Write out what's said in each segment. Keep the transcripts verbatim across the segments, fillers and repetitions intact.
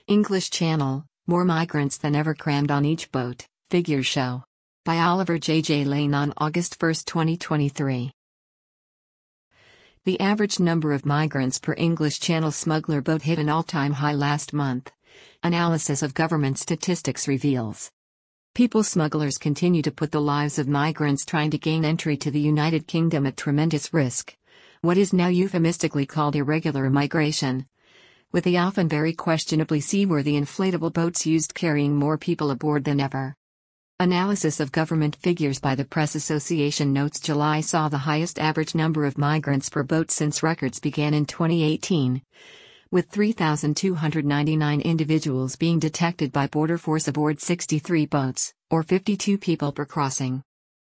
English Channel, more migrants than ever crammed on each boat, figures show. By Oliver J. J. Lane on August first, twenty twenty-three. The average number of migrants per English Channel smuggler boat hit an all-time high last month. Analysis of government statistics reveals. People smugglers continue to put the lives of migrants trying to gain entry to the United Kingdom at tremendous risk. What is now euphemistically called irregular migration, with the often very questionably seaworthy inflatable boats used carrying more people aboard than ever. Analysis of government figures by the Press Association notes July saw the highest average number of migrants per boat since records began in twenty eighteen, with three thousand two hundred ninety-nine individuals being detected by Border Force aboard sixty-three boats, or fifty-two people per crossing.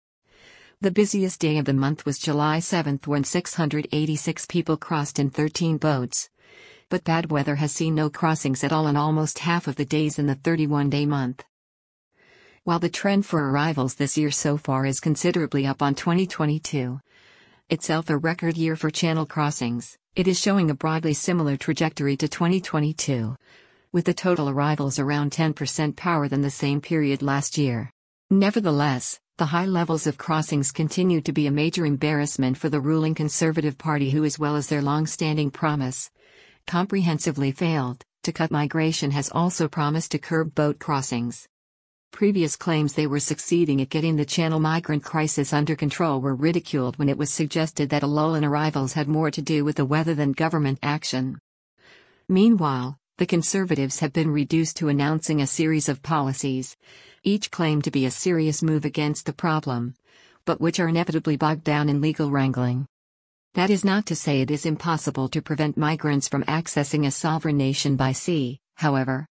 The busiest day of the month was July seventh when six hundred eighty-six people crossed in thirteen boats. But bad weather has seen no crossings at all on almost half of the days in the thirty-one day month. While the trend for arrivals this year so far is considerably up on twenty twenty-two, itself a record year for Channel crossings, it is showing a broadly similar trajectory to twenty twenty-two, with the total arrivals around ten percent power than the same period last year. Nevertheless, the high levels of crossings continue to be a major embarrassment for the ruling Conservative Party, who, as well as their long-standing promise, comprehensively failed to cut migration, has also promised to curb boat crossings. Previous claims they were succeeding at getting the Channel migrant crisis under control were ridiculed when it was suggested that a lull in arrivals had more to do with the weather than government action. Meanwhile, the Conservatives have been reduced to announcing a series of policies, each claimed to be a serious move against the problem, but which are inevitably bogged down in legal wrangling. That is not to say it is impossible to prevent migrants from accessing a sovereign nation by sea, however.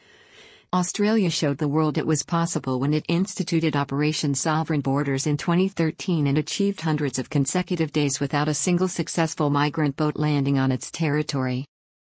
Australia showed the world it was possible when it instituted Operation Sovereign Borders in twenty thirteen and achieved hundreds of consecutive days without a single successful migrant boat landing on its territory.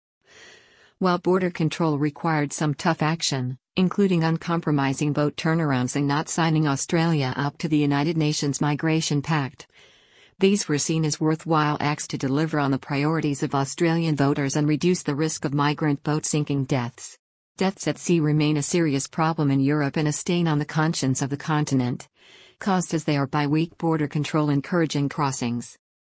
While border control required some tough action, including uncompromising boat turnarounds and not signing Australia up to the United Nations Migration Pact, these were seen as worthwhile acts to deliver on the priorities of Australian voters and reduce the risk of migrant boat sinking deaths. Deaths at sea remain a serious problem in Europe and a stain on the conscience of the continent, caused as they are by weak border control encouraging crossings.